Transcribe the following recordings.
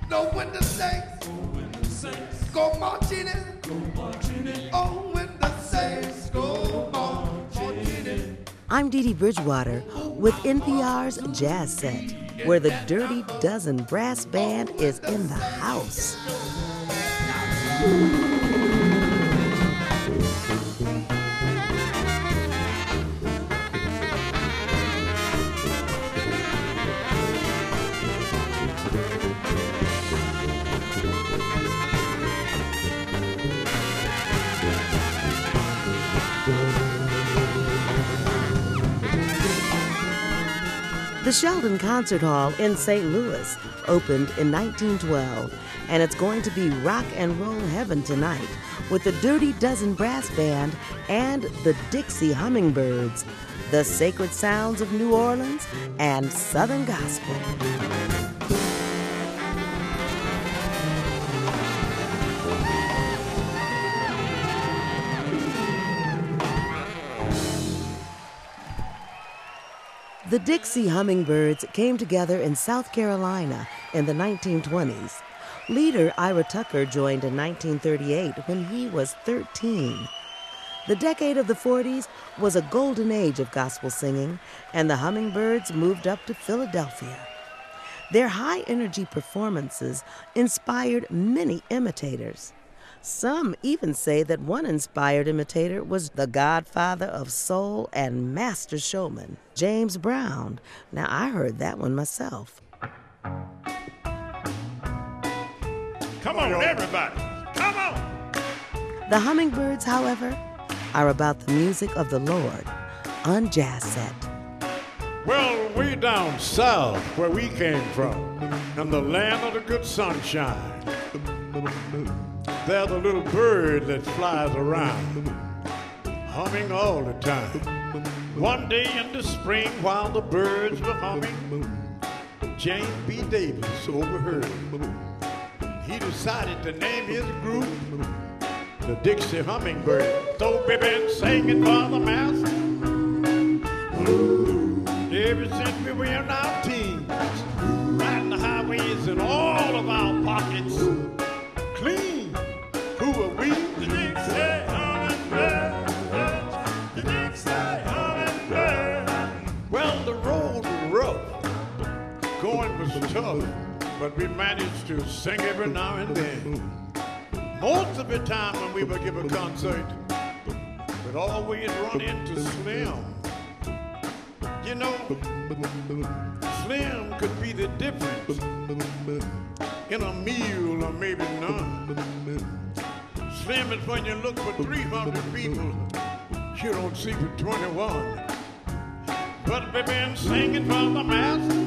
know when the saints go marching in. Oh, when the saints go marching in. I'm Dee Dee Bridgewater with NPR's Jazz Set, where the Dirty Dozen Brass Band is in the house. The Sheldon Concert Hall in St. Louis opened in 1912, and it's going to be rock and roll heaven tonight with the Dirty Dozen Brass Band and the Dixie Hummingbirds, the sacred sounds of New Orleans and Southern gospel. The Dixie Hummingbirds came together in South Carolina in the 1920s. Leader Ira Tucker joined in 1938 when he was 13. The decade of the 40s was a golden age of gospel singing, and the Hummingbirds moved up to Philadelphia. Their high-energy performances inspired many imitators. Some even say that one inspired imitator was the godfather of soul and master showman, James Brown. Now, I heard that one myself. Come on, everybody. Come on. The Hummingbirds, however, are about the music of the Lord on Jazz Set. Well, way down south where we came from, in the land of the good sunshine, there's a little bird that flies around, humming all the time. One day in the spring, while the birds were humming, James B. Davis overheard. He decided to name his group the Dixie Hummingbird. So we've been singing for the master ever since we were in our teens, riding the highways in all of our pockets clean. Who are we? The Dixie Hummingbirds. The Dixie Hummingbirds. Well, the road was rough, going was tough, but we managed to sing every now and then. Most of the time when we would give a concert, we'd always run into Slim. You know, Slim could be the difference in a meal or maybe none. Slim is when you look for 300 people, you don't see for 21. But we've been singing for the master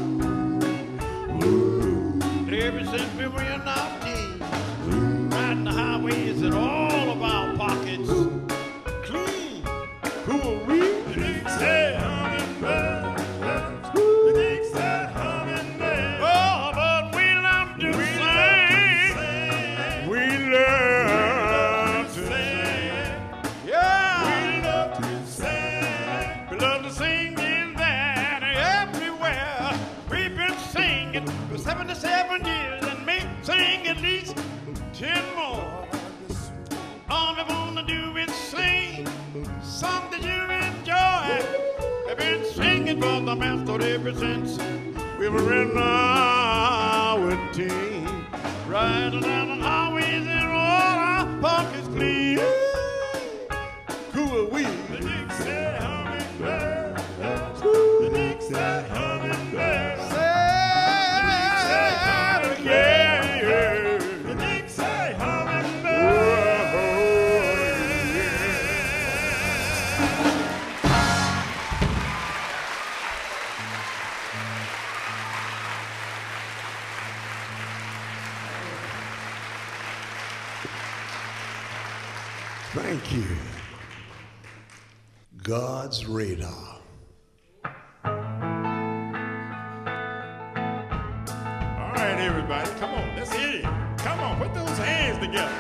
ever since we were in our teens, riding the highways in all of our pockets clean. Who are we? The Dixie Hummingbirds. The Dixie Hummingbirds. Oh, but we love to sing. We love to sing. Yeah. We love to sing. We love to sing in that everywhere. We've been singing for 77 years and may sing at least 10 more. All we want to do is sing something you enjoy. We've been singing for the master ever since we were in our teens, riding down the highways in all our pockets clean. Who are we? The Dixie Hummingbirds. The Dixie Hummingbirds. Say it again. The Dixie Hummingbirds. Thank you. God's radar. All right, everybody, come on, let's hit it. Come on, put those hands together.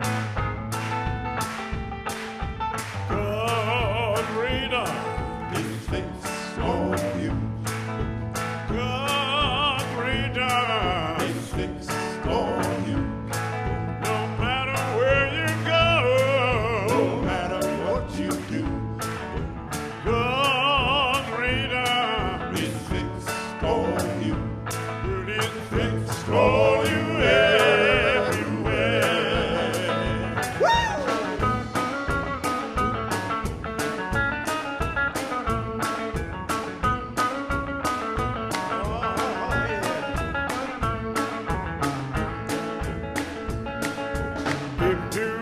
God's radar is fixed on you. God's radar is fixed on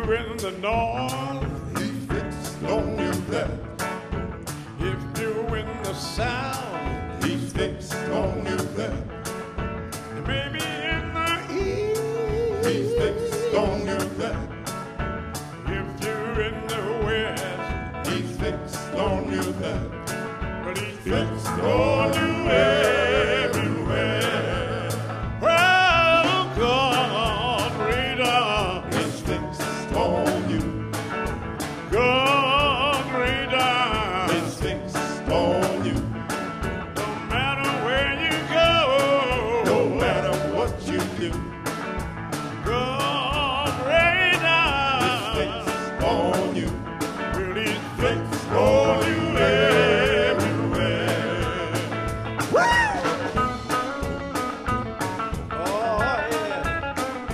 in the north, He's fixed on you there. if you in the south, He's fixed on you there. maybe in the east, He's fixed on you there. if you're in the west, He's fixed on you there. but he's Fixed on you everywhere. Well, God, reader, He's fixed on you. God, reader, He's fixed on you. no matter where you go, No matter what you do. God, He's reader, fixed on you. will he Fixed on you everywhere. Oh, yeah.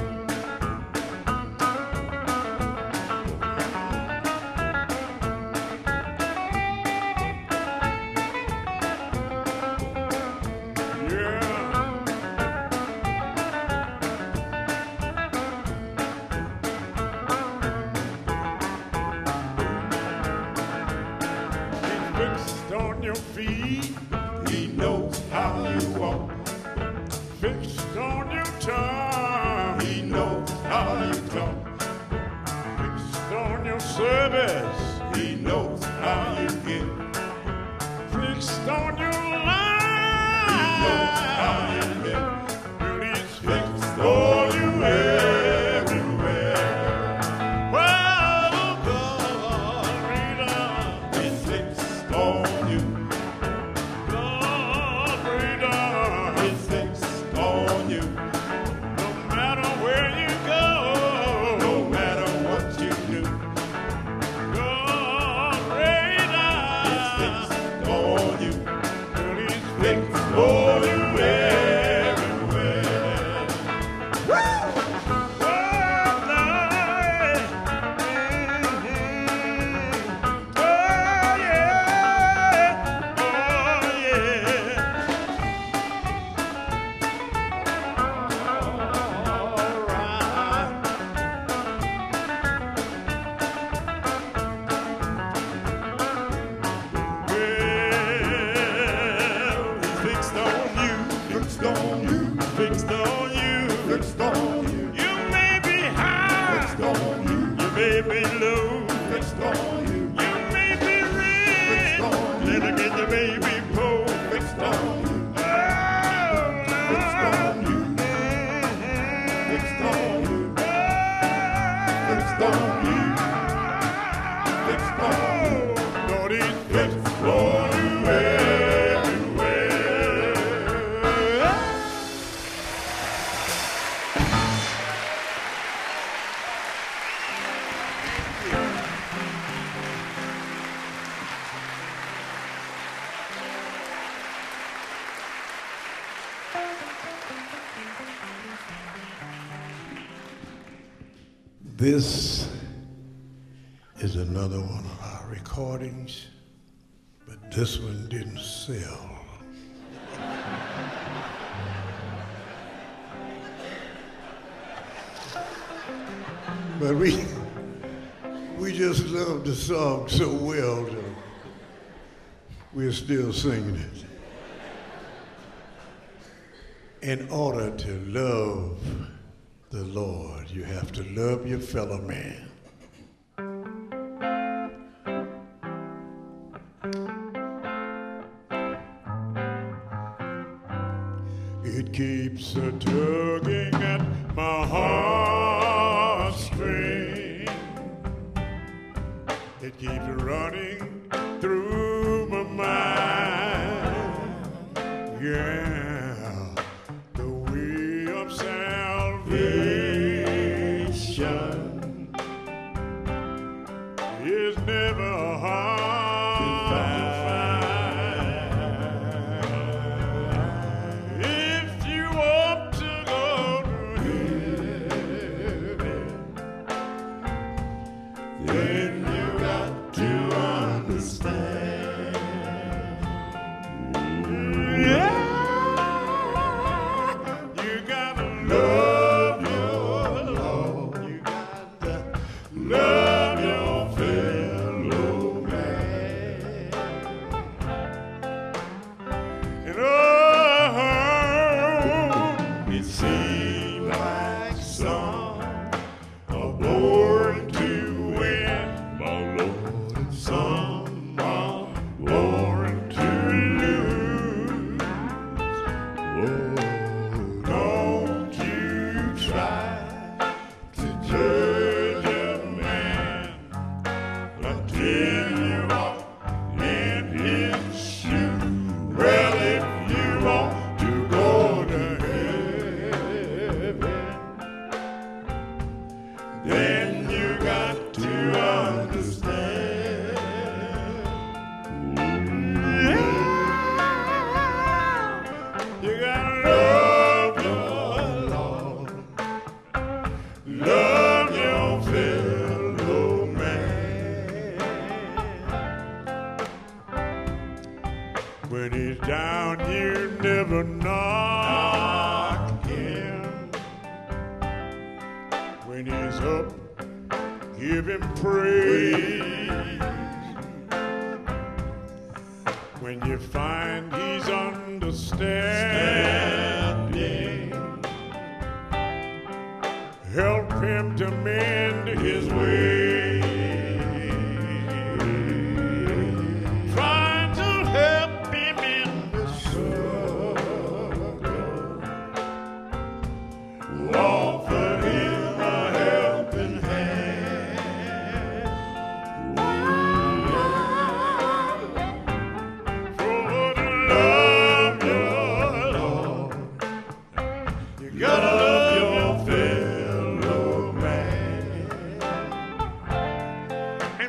Yeah. He's fixed on your feet, He knows how you walk. fixed on your tongue, He knows how you talk. fixed on your service, He knows how you give. fixed on your He knows how life. you live. Well, he's Fixed fixed on on you you everywhere. well, God, reader, He's fixed on you. God, reader, He's fixed on you. no matter where you go, No matter what you do. God, He's reader, fixed on you. well, he's Fixed on you everywhere. Fixed on you. Fixed on you. Fixed on you. You may be high, Fixed on you. you may be low, Fixed on you. you may be rich, Fixed on you. then again you may be poor. Fixed on you. Oh, Fixed on you. Fixed on you. Fixed on you. Fixed on you. Lord, he's Fixed on you everywhere. This is another one of our recordings, but this one didn't sell. But we just love the song so well that we're still singing it. In order to love the Lord, you have to love your fellow man. It keeps a tugging at my heartstring. It keeps running through my mind. Yeah, the way of salvation is never hard to find. If you want to go to heaven, then you got to understand. Yeah. seem like some are born to win, my Lord, and some are born to lose. Oh, don't you try to judge a man until you walk in his shoes. Well, if you want to go to heaven, then you got to understand. You gotta love your Lord, love your fellow man. When he's down, you never knock him. When he's up, give him praise. When you find he's understanding, help him to mend his way. Try to help him in the struggle. Offer him a helping hand. For to love your Lord, you gotta love your fellow man. And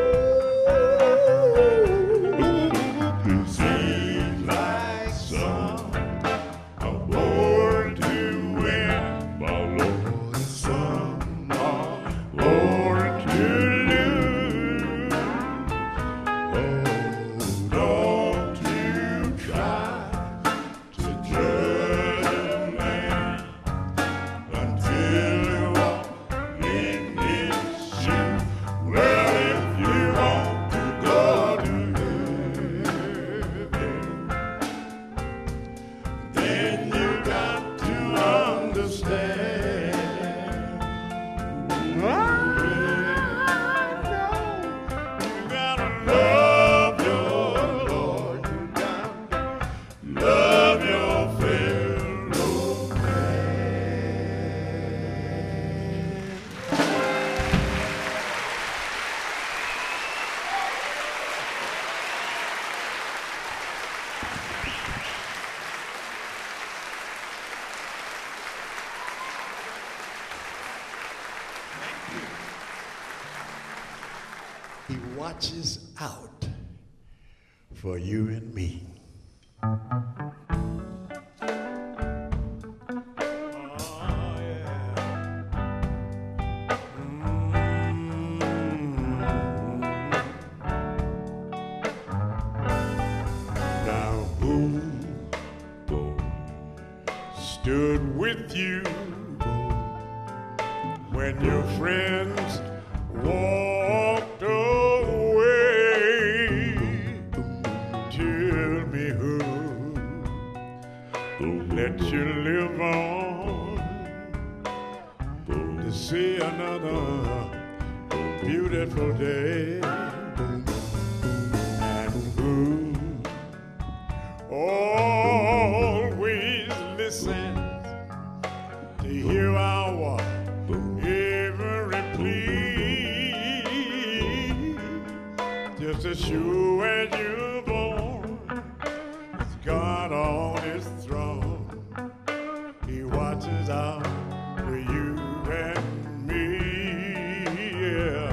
seems like some are born to win, my Lord, and some are born to lose. Oh, don't you try to judge a man until you walk in his shoes. Well, if you want to go to heaven, then you got to understand. You gotta love your Lord, you gotta love your fellow man. He watches out for you and me. Now who stood with you when your friends walked away? Tell me who let you live on to see another beautiful day. And who always listens to hear our every plea, just as sure as you're born, with God on his throne. He watches out for you and me, yeah.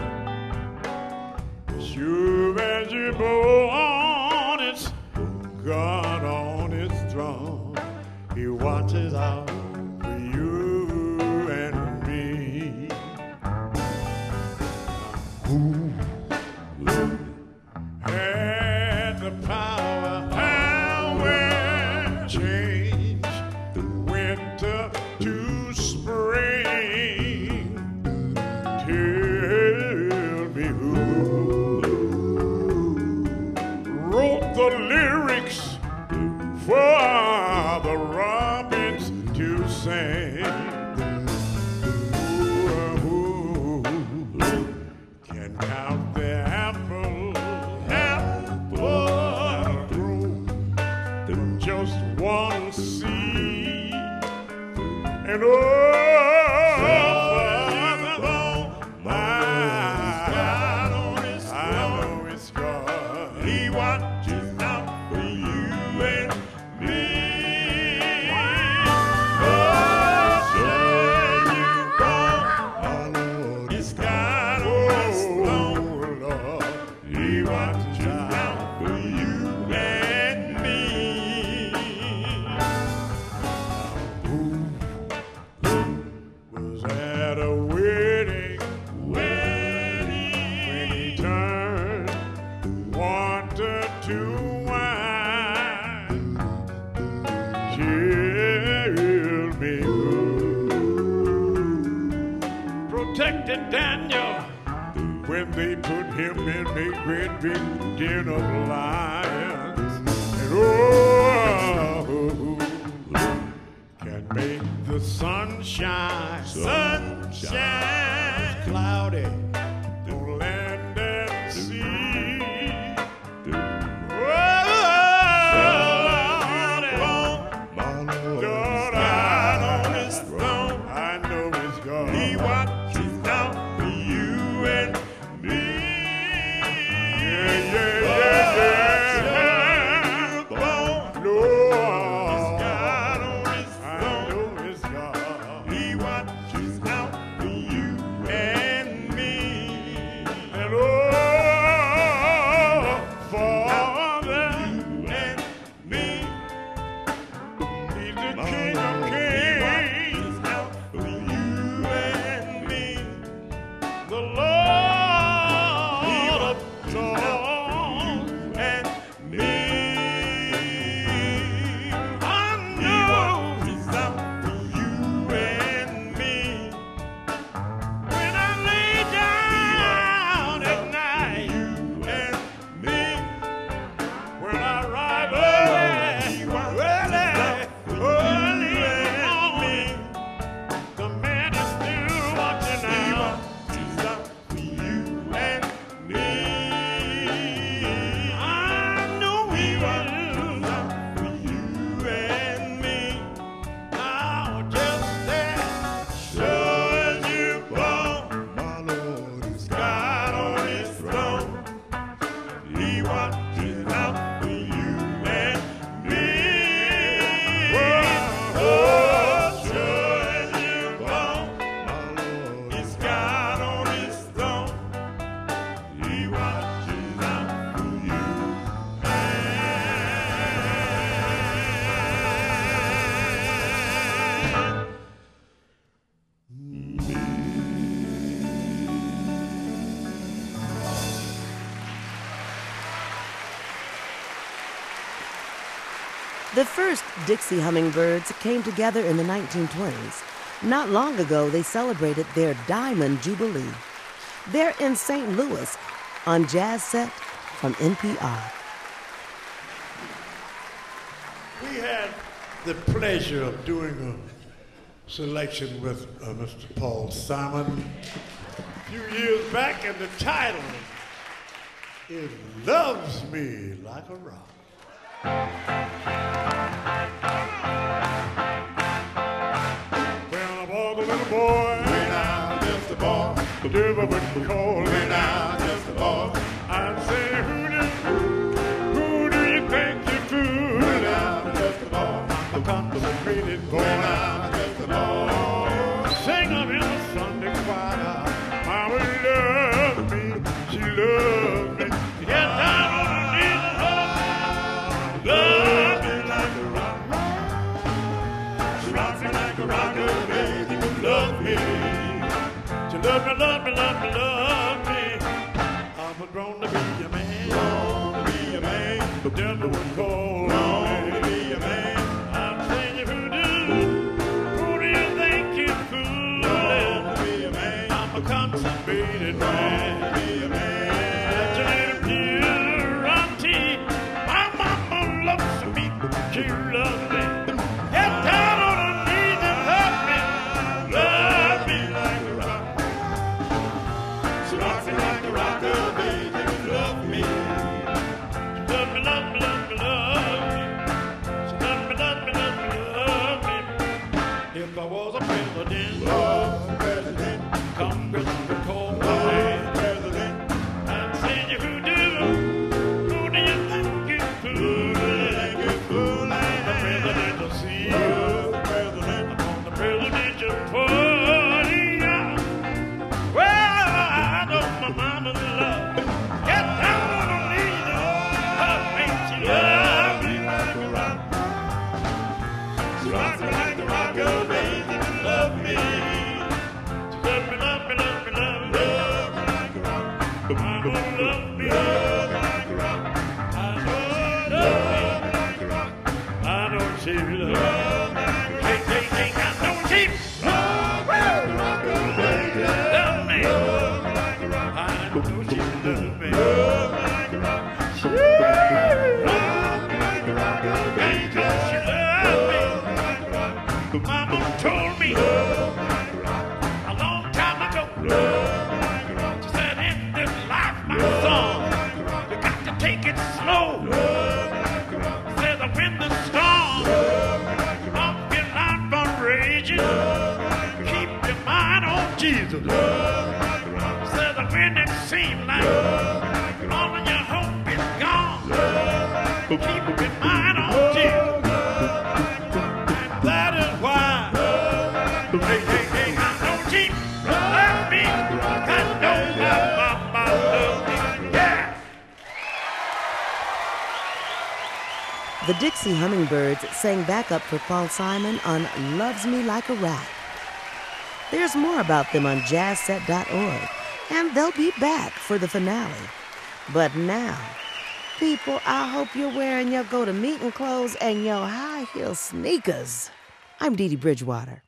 Sure as you're born, it's God on his throne. He watches out for you and me. Ooh. And Who can count the apple through just one seed? And He watches out for you and me. Oh, sure you He's got us Lord. He watches out for you and me. Who was at a wedding when he turned water to wine? Tell me who protected Daniel when they put him in a great big den of lions? And who can make the sun shine cloudy on land and sea? He watches out for you and me. Yeah. Lord, God on his throne. I know his God. He watches out for you and me. And Father, you and me. He's the King of Kings. For you and me, the Lord of Lords and me. I know He's out for you and me. When I lay down at night, you and me. When I rise early and me. The man is still watching out. He's out for you and me. I know He was out for you and me. Now just that sure as you fall, my Lord is God on His throne. He watches out for you and me. Oh, sure as you fall, He's God on His throne. He watches out for you The first Dixie Hummingbirds came together in the 1920s. Not long ago, they celebrated their Diamond Jubilee. They're in St. Louis on Jazz Set from NPR. We had the pleasure of doing a selection with Mr. Paul Simon a few years back, and the title is Loves Me Like a Rock. When I was a little boy, When I'm just a boy, the devil would call me. when I'm just a boy, I'd say, who do you think you fool? when I'm just a boy, The contemplated boy. when I'm just a boy. Sing of in the Sunday choir. Mama loved me, she loved me. Get down on her knees and love me like a rock. She rocks me like a rocker, baby, you love me. She loved me, love me, love me, love me. I'm grown to be a man, Born to be a man, the devil would call born to me. be a man. I'm saying who do you think you Born fooling? to be a man, I'm a consummated born man. to be a man. Such a little purity. My mama loves me, she loves me. Get down on her knees and love me President, oh, President, Congress will call my name, President, and say you who do you think you fooling? The President will see you, President, upon the presidential podium. Well, I know my mama's love. Get down on her knees, her face, she love me like a rock. She rock me like a rock, oh baby, love me. She love me, love me, love me, love me, love me like a rock. Mama love me, love me like a rock. I know she love me like a rock. I know she love me. Hey, I know she love me like a rock, oh baby, love me. I know she love me. Love me like a rock. She love me like a rock, oh baby, she love me. Mama told me a long time ago. She said, in this life, my son, you got to take it slow. She said, when the storm of your life are raging, keep your mind on Jesus. She said, when it seems like all of your hope is gone, keep your mind on Jesus. That is why. Hey, I know she love me. I know my mama love me. Yeah. The Dixie Hummingbirds sang backup for Paul Simon on Loves Me Like a Rat. There's more about them on jazzset.org, and they'll be back for the finale. But now, people, I hope you're wearing your go-to-meeting clothes and your high-heel sneakers. I'm Dee Dee Bridgewater.